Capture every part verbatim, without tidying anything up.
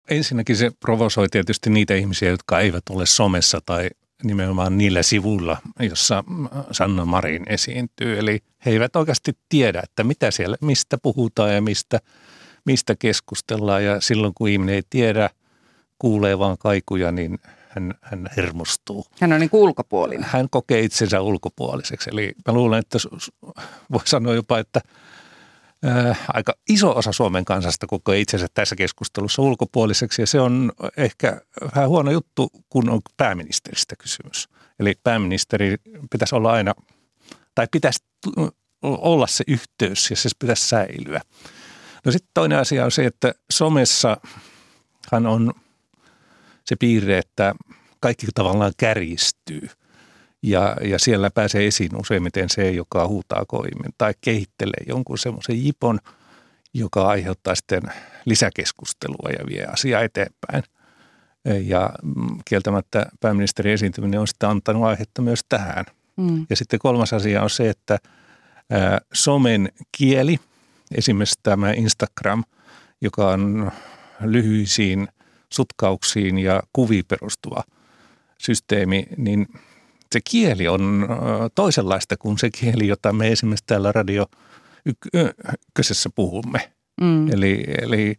ensinnäkin se provosoi tietysti niitä ihmisiä, jotka eivät ole somessa tai nimenomaan niillä sivuilla, jossa Sanna Marin esiintyy. Eli he eivät oikeasti tiedä, että mitä siellä, mistä puhutaan ja mistä, mistä keskustellaan. Ja silloin kun ihminen ei tiedä, kuulee vaan kaikuja, niin hän, hän hermostuu. Hän on niin kuin ulkopuolinen. Hän kokee itsensä ulkopuoliseksi. Eli mä luulen, että voi sanoa jopa, että ää, aika iso osa Suomen kansasta kokee itsensä tässä keskustelussa ulkopuoliseksi. Ja se on ehkä vähän huono juttu, kun on pääministeristä kysymys. Eli pääministeri pitäisi olla aina, tai pitäisi olla se yhteys ja se pitäisi säilyä. No sitten toinen asia on se, että somessahan on se piirre, että kaikki tavallaan kärjistyy ja, ja siellä pääsee esiin useimmiten se, joka huutaa koimen tai kehittelee jonkun semmoisen jipon, joka aiheuttaa sitten lisäkeskustelua ja vie asiaa eteenpäin. Ja kieltämättä pääministerin esiintyminen on sitten antanut aihetta myös tähän. Mm. Ja sitten kolmas asia on se, että ää, somen kieli, esimerkiksi tämä Instagram, joka on lyhyisiin sutkauksiin ja kuviin perustuva systeemi, niin se kieli on toisenlaista kuin se kieli, jota me esimerkiksi täällä Radio Ykkösessä puhumme. Mm. Eli, eli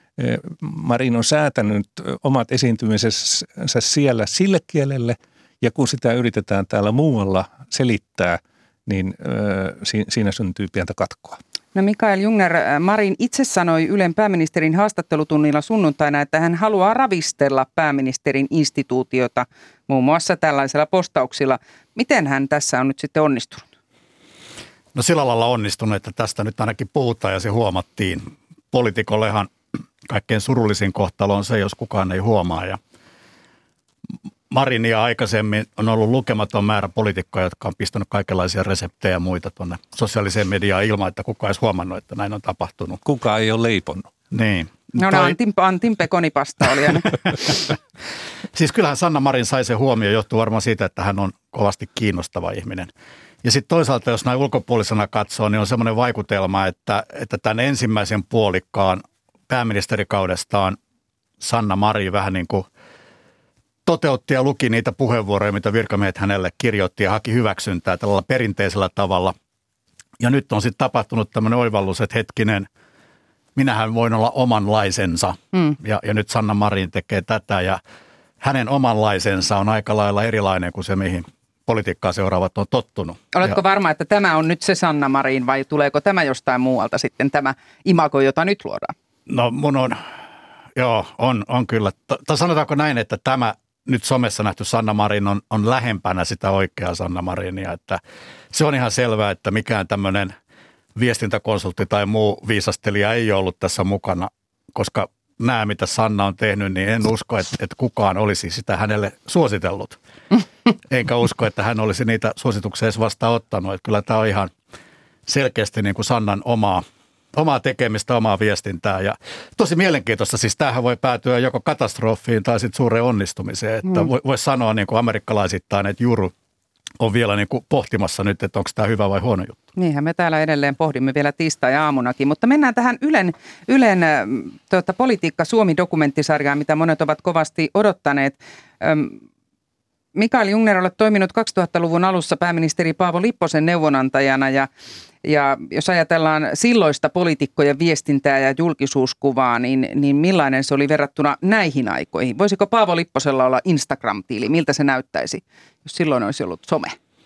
Marin on säätänyt omat esiintymisensä siellä sille kielelle, ja kun sitä yritetään täällä muualla selittää, niin siinä syntyy pientä katkoa. No Mikael Jungner, Marin itse sanoi Ylen pääministerin haastattelutunnilla sunnuntaina, että hän haluaa ravistella pääministerin instituutiota muun muassa tällaisella postauksilla. Miten hän tässä on nyt sitten onnistunut? No sillä lailla onnistunut, että tästä nyt ainakin puhutaan ja se huomattiin. Poliitikollehan kaikkein surullisin kohtalo on se, jos kukaan ei huomaa. Ja Marinia aikaisemmin on ollut lukematon määrä poliitikkoja, jotka on pistänyt kaikenlaisia reseptejä ja muita tuonne sosiaaliseen mediaan ilman, että kukaan olisi huomannut, että näin on tapahtunut. Kukaan ei ole leiponnut. Niin. No, no Toi... Antin, Antin pekonipasta oli aina. Siis kyllähän Sanna Marin sai sen huomioon, johtuu varmaan siitä, että hän on kovasti kiinnostava ihminen. Ja sitten toisaalta, jos näin ulkopuolisena katsoo, niin on semmoinen vaikutelma, että, että tämän ensimmäisen puolikkaan pääministerikaudestaan Sanna Marin vähän niin kuin toteutti ja luki niitä puheenvuoroja, mitä virkamiehet hänelle kirjoitti ja haki hyväksyntää tällä perinteisellä tavalla. Ja nyt on sitten tapahtunut tämmöinen oivallus, että hetkinen, minähän voin olla omanlaisensa. Mm. Ja, ja nyt Sanna Marin tekee tätä ja hänen omanlaisensa on aika lailla erilainen kuin se, mihin politiikkaa seuraavat on tottunut. Oletko ja, varma, että tämä on nyt se Sanna Marin vai tuleeko tämä jostain muualta sitten tämä imago, jota nyt luodaan? No mun on, joo, on, on kyllä. Tai sanotaanko näin, että tämä nyt somessa nähty Sanna Marin on, on lähempänä sitä oikeaa Sanna Marinia, että se on ihan selvää, että mikään tämmöinen viestintäkonsultti tai muu viisastelija ei ollut tässä mukana, koska nämä, mitä Sanna on tehnyt, niin en usko, että, että kukaan olisi sitä hänelle suositellut. Enkä usko, että hän olisi niitä suosituksia edes vastaanottanut. Että kyllä tämä on ihan selkeästi niin kuin Sannan omaa, omaa tekemistä, omaa viestintää. Ja tosi mielenkiintoista, siis tämähän voi päätyä joko katastrofiin tai sitten suureen onnistumiseen. Että mm. voisi sanoa niin kuin amerikkalaisittain, että Juru on vielä niin kuin pohtimassa nyt, että onko tämä hyvä vai huono juttu. Niinhän me täällä edelleen pohdimme vielä tiistai-aamunakin, mutta mennään tähän Ylen, Ylen tuota, Politiikka Suomi-dokumenttisarjaan, mitä monet ovat kovasti odottaneet. Öm, Mikael Jungner, olet toiminut kaksituhattaluvun alussa pääministeri Paavo Lipposen neuvonantajana ja, ja jos ajatellaan silloista poliitikkojen viestintää ja julkisuuskuvaa, niin, niin millainen se oli verrattuna näihin aikoihin? Voisiko Paavo Lipposella olla Instagram-tili? Miltä se näyttäisi, jos silloin olisi ollut some?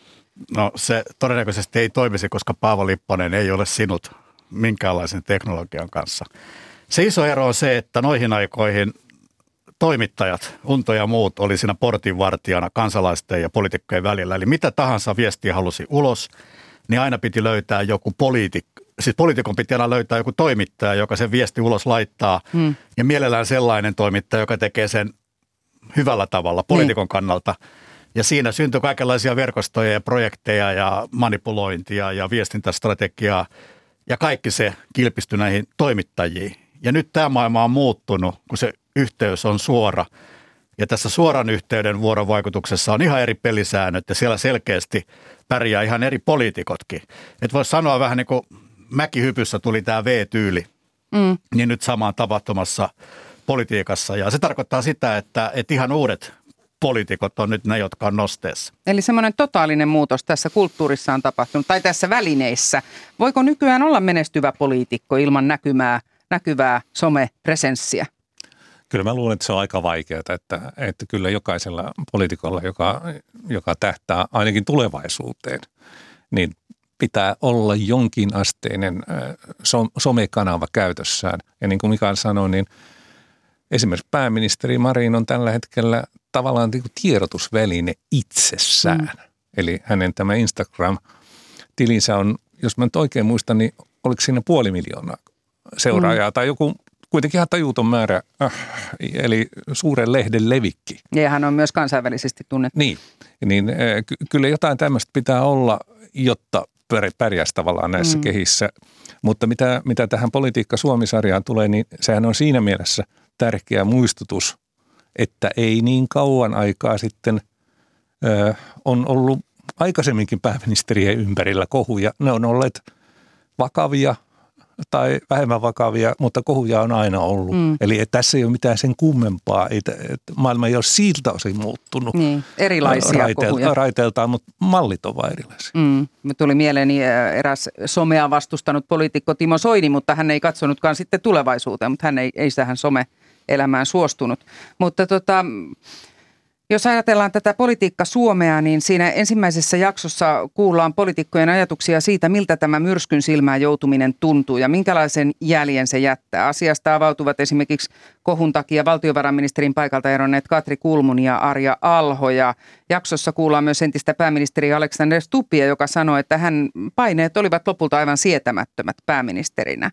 No se todennäköisesti ei toimisi, koska Paavo Lipponen ei ole sinut minkäänlaisen teknologian kanssa. Se iso ero on se, että noihin aikoihin toimittajat, Unto ja muut, oli siinä portinvartijana kansalaisten ja poliitikkojen välillä. Eli mitä tahansa viestiä halusi ulos, niin aina piti löytää joku poliitikko. Siis poliitikon piti aina löytää joku toimittaja, joka sen viesti ulos laittaa. Hmm. Ja mielellään sellainen toimittaja, joka tekee sen hyvällä tavalla poliitikon hmm. kannalta. Ja siinä syntyi kaikenlaisia verkostoja ja projekteja ja manipulointia ja viestintästrategiaa. Ja kaikki se kilpistyi näihin toimittajiin. Ja nyt tämä maailma on muuttunut, kun se yhteys on suora. Ja tässä suoran yhteyden vuorovaikutuksessa on ihan eri pelisäännöt ja siellä selkeästi pärjää ihan eri poliitikotkin. Että voisi sanoa vähän niin kuin mäkihypyssä tuli tämä V-tyyli, mm. niin nyt samaan tapahtumassa politiikassa. Ja se tarkoittaa sitä, että, että ihan uudet poliitikot on nyt ne, jotka on nosteessa. Eli semmoinen totaalinen muutos tässä kulttuurissa on tapahtunut, tai tässä välineissä. Voiko nykyään olla menestyvä poliitikko ilman näkymää, näkyvää somepresenssiä? Kyllä mä luulen, että se on aika vaikeaa, että, että kyllä jokaisella poliitikolla, joka, joka tähtää ainakin tulevaisuuteen, niin pitää olla jonkin asteinen somekanava käytössään. Ja niin kuin Mikael sanoi, niin esimerkiksi pääministeri Marin on tällä hetkellä tavallaan niin kuin tiedotusväline itsessään. Mm. Eli hänen tämä Instagram-tilinsä on, jos mä nyt oikein muistan, niin oliko siinä puoli miljoonaa seuraajaa mm. tai joku kuitenkin ihan tajuuton määrä, äh, eli suuren lehden levikki. Ja hän on myös kansainvälisesti tunnettu. Niin, niin äh, ky- kyllä jotain tämmöistä pitää olla, jotta pärjäisi tavallaan näissä mm. kehissä. Mutta mitä, mitä tähän Politiikka Suomi-sarjaan tulee, niin sehän on siinä mielessä tärkeä muistutus, että ei niin kauan aikaa sitten ö, on ollut aikaisemminkin pääministerien ympärillä kohuja. Ne on olleet vakavia tai vähemmän vakavia, mutta kohuja on aina ollut. Mm. Eli että tässä ei ole mitään sen kummempaa. Ei, että maailma ei ole siltä osin muuttunut. Niin, erilaisia raiteelta, kohuja. Raiteeltaan, mutta mallit on vain erilaisia. Mm. Tuli mieleeni eräs somea vastustanut poliitikko Timo Soini, mutta hän ei katsonutkaan sitten tulevaisuuteen, mutta hän ei, ei tähän some-elämään suostunut. Mutta tota, jos ajatellaan tätä Politiikka Suomea, niin siinä ensimmäisessä jaksossa kuullaan poliitikkojen ajatuksia siitä, miltä tämä myrskyn silmään joutuminen tuntuu ja minkälaisen jäljen se jättää. Asiasta avautuvat esimerkiksi kohun takia valtiovarainministerin paikalta eronneet Katri Kulmuni ja Arja Alho. Ja jaksossa kuullaan myös entistä pääministeri Alexander Stubbia, joka sanoi, että hän paineet olivat lopulta aivan sietämättömät pääministerinä.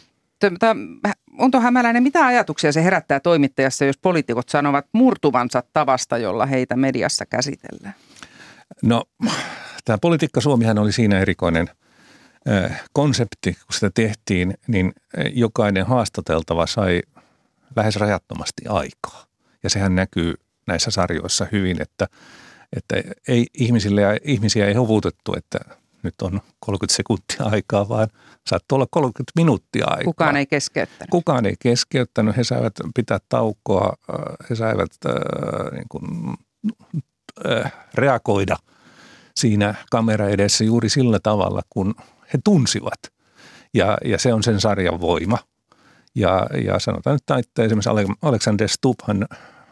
Unto Hämäläinen, mitä ajatuksia se herättää toimittajassa, jos poliitikot sanovat murtuvansa tavasta, jolla heitä mediassa käsitellään? No, tämä Politiikka Suomihan oli siinä erikoinen äh, konsepti, kun sitä tehtiin, niin jokainen haastateltava sai lähes rajattomasti aikaa. Ja sehän näkyy näissä sarjoissa hyvin, että, että ei ihmisille ja ihmisiä ei hovutettu, että nyt on kolmekymmentä sekuntia aikaa, vaan saattoi olla kolmekymmentä minuuttia aikaa. Kukaan ei keskeyttänyt. Kukaan ei keskeyttänyt. He saivat pitää taukoa, he saivat äh, niin kuin, äh, reagoida siinä kamera edessä juuri sillä tavalla, kun he tunsivat. Ja, ja se on sen sarjan voima. Ja, ja sanotaan nyt, että esimerkiksi Alexander Stubbhan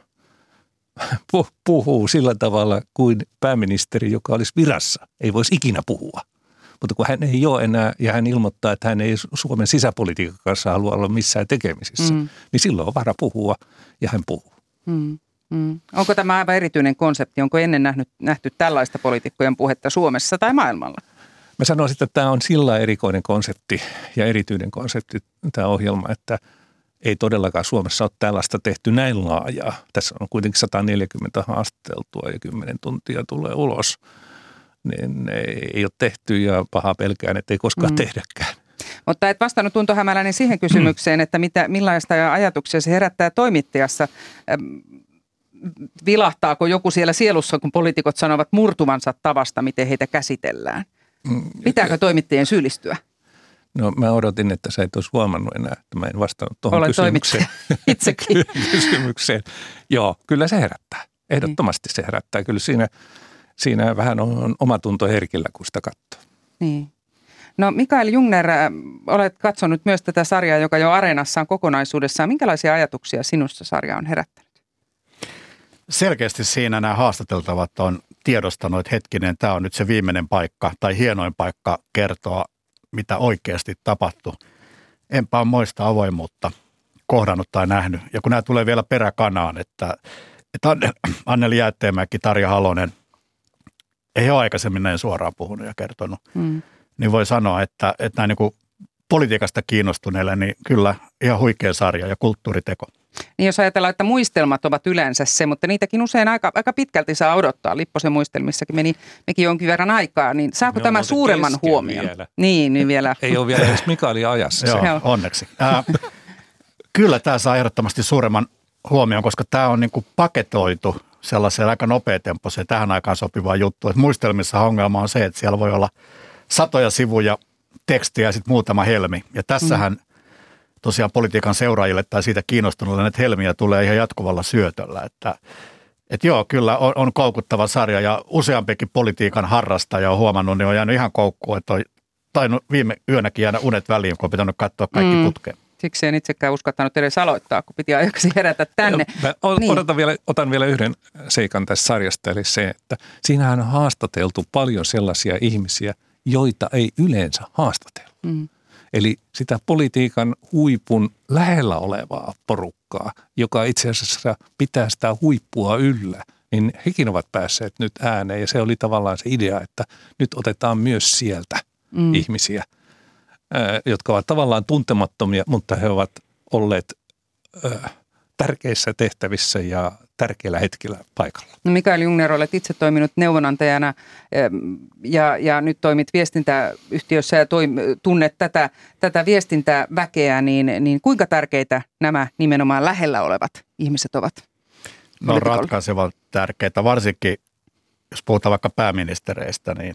puhuu sillä tavalla kuin pääministeri, joka olisi virassa, ei voisi ikinä puhua. Mutta kun hän ei ole enää ja hän ilmoittaa, että hän ei Suomen sisäpolitiikan kanssa halua olla missään tekemisissä, mm. niin silloin on vara puhua ja hän puhuu. Mm. Mm. Onko tämä aivan erityinen konsepti? Onko ennen nähty, nähty tällaista poliitikkojen puhetta Suomessa tai maailmalla? Mä sanoisin, että tämä on sillä erikoinen konsepti ja erityinen konsepti tämä ohjelma, että ei todellakaan Suomessa ole tällaista tehty näin laajaa. Tässä on kuitenkin sata neljäkymmentä haasteltua ja kymmenen tuntia tulee ulos. Niin ei ole tehty ja paha pelkään, että ei koskaan mm. tehdäkään. Mutta et vastannut Unto Hämäläinen siihen kysymykseen, että mitä, millaista ajatuksia se herättää toimittajassa. Vilahtaako joku siellä sielussa, kun poliitikot sanovat murtuvansa tavasta, miten heitä käsitellään? Pitääkö toimittajien syyllistyä? No mä odotin, että sä et olisi huomannut enää, että mä en vastannut tuohon kysymykseen. Itsekin. kysymykseen. Joo, kyllä se herättää. Ehdottomasti se herättää. Kyllä siinä, siinä vähän on omatunto herkillä, kun sitä katsoo. Niin. No Mikael Jungner, olet katsonut myös tätä sarjaa, joka jo Areenassaan kokonaisuudessaan. Minkälaisia ajatuksia sinussa sarja on herättänyt? Selkeästi siinä nämä haastateltavat on tiedostanut, että hetkinen, tämä on nyt se viimeinen paikka tai hienoin paikka kertoa, mitä oikeasti tapahtui. Enpä ole moista avoimuutta kohdannut tai nähnyt. Ja kun nämä tulee vielä peräkanaan, että, että Anneli Jäätteenmäki, Tarja Halonen ei ole aikaisemmin näin suoraan puhunut ja kertonut, mm. niin voi sanoa, että, että näin niin kuin politiikasta kiinnostuneille, niin kyllä ihan huikea sarja ja kulttuuriteko. Niin jos ajatellaan, että muistelmat ovat yleensä se, mutta niitäkin usein aika, aika pitkälti saa odottaa. Lipposen muistelmissakin meni mekin jonkin verran aikaa, niin saako no, tämä suuremman huomion? Vielä. Niin, niin vielä. Ei ole vielä edes Mikaelin ajassa. Joo, onneksi. Äh, kyllä tämä saa ehdottomasti suuremman huomion, koska tämä on niin kuin paketoitu sellaiseen aika nopeatempoiseen tähän aikaan sopivaan juttuun. Että muistelmissa ongelma on se, että siellä voi olla satoja sivuja tekstiä ja sitten muutama helmi. Ja tässähän mm. tosiaan politiikan seuraajille tai siitä kiinnostuneille näitä helmiä tulee ihan jatkuvalla syötöllä, että et joo, kyllä on, on koukuttava sarja ja useampikin politiikan harrastaja on huomannut, niin on jäänyt ihan koukkuun, että on tainnut viime yönäkin jäädä unet väliin, kun on pitänyt katsoa kaikki mm. putkeen. Siksi en itsekään uskaltanut edes aloittaa, kun piti ajaksi herätä tänne. Mä niin. otan, vielä, otan vielä yhden seikan tästä sarjasta, eli se, että siinähän on haastateltu paljon sellaisia ihmisiä, joita ei yleensä haastatella. Mm. Eli sitä politiikan huipun lähellä olevaa porukkaa, joka itse asiassa pitää sitä huippua yllä, niin hekin ovat päässeet nyt ääneen. Ja se oli tavallaan se idea, että nyt otetaan myös sieltä mm. ihmisiä, jotka ovat tavallaan tuntemattomia, mutta he ovat olleet tärkeissä tehtävissä ja tärkeillä hetkillä paikalla. No Mikael Jungner, olet itse toiminut neuvonantajana ja, ja nyt toimit viestintäyhtiössä ja toim, tunnet tätä, tätä viestintäväkeä, niin, niin kuinka tärkeitä nämä nimenomaan lähellä olevat ihmiset ovat? No on ratkaisevan tärkeitä, varsinkin jos puhutaan vaikka pääministereistä, niin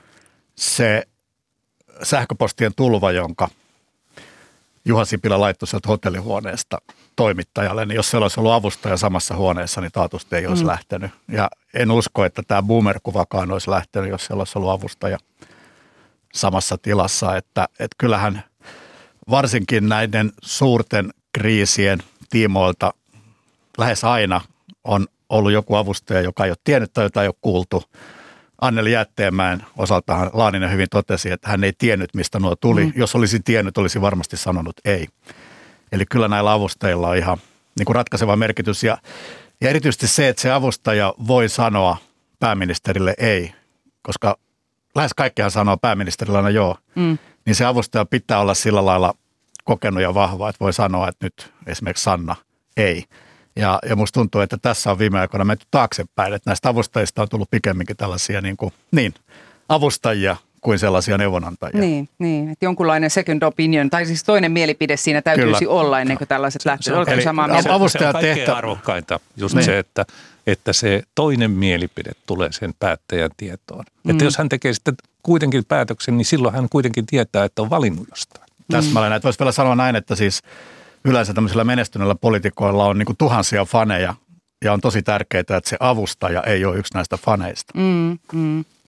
se sähköpostien tulva, jonka Juha Sipilä laittoi sieltä hotellihuoneesta toimittajalle, niin jos siellä olisi ollut avustaja samassa huoneessa, niin taatusti ei olisi mm. lähtenyt. Ja en usko, että tämä boomer-kuvakaan olisi lähtenyt, jos siellä olisi ollut avustaja samassa tilassa. Että, että kyllähän varsinkin näiden suurten kriisien tiimoilta lähes aina on ollut joku avustaja, joka ei ole tiennyt tai jota ei ole kuultu. Anneli Jäätteenmäen osaltahan Laaninen hyvin totesi, että hän ei tiennyt, mistä nuo tuli. Mm. Jos olisi tiennyt, olisi varmasti sanonut ei. Eli kyllä näillä avustajilla on ihan niin kuin ratkaiseva merkitys. Ja, ja erityisesti se, että se avustaja voi sanoa pääministerille ei, koska lähes kaikkihan sanoo pääministerillä aina joo, mm. niin se avustaja pitää olla sillä lailla kokenut ja vahva, että voi sanoa, että nyt esimerkiksi Sanna ei. Ja, ja musta tuntuu, että tässä on viime aikoina menty taaksepäin, että näistä avustajista on tullut pikemminkin tällaisia niin, kuin, niin avustajia kuin sellaisia neuvonantajia. Niin, niin, että jonkunlainen second opinion, tai siis toinen mielipide siinä täytyisi Kyllä. olla ennen kuin tällaiset lähtevät. Oletko samaa mieltä? Avustajan tehtävä. Se on kaikkein arvokkainta, just niin. se, että, että se toinen mielipide tulee sen päättäjän tietoon. Mm. Että jos hän tekee sitten kuitenkin päätöksen, niin silloin hän kuitenkin tietää, että on valinnut jostain. Mm. Täsmälleen, että voisi vielä sanoa näin, että siis yleensä tämmöisillä menestyneillä poliitikoilla on niin kuin tuhansia faneja ja on tosi tärkeää, että se avustaja ei ole yksi näistä faneista. Mm, mm.